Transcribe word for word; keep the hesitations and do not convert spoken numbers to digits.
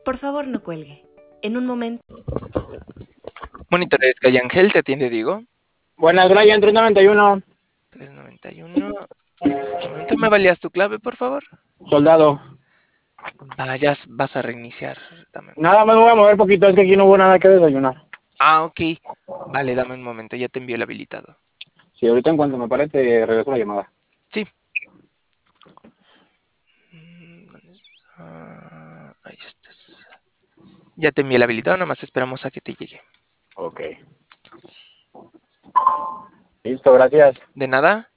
Por favor, no cuelgue. En un momento. Monitores Calle Ángel, te atiende Diego. Buenas, Brian, tres noventa y uno. tres noventa y uno. Un momento, ¿me valías tu clave, por favor? Soldado. Vayas, vas a reiniciar. Dame. Nada más me voy a mover poquito, es que aquí no hubo nada que desayunar. Ah, ok. Vale, dame un momento, ya te envío el habilitado. Sí, ahorita en cuanto me parece, regreso la llamada. Sí. ¿Dónde está? Ahí estás. Ya te envié el habilitado, nada más esperamos a que te llegue. Ok. Listo, gracias. De nada.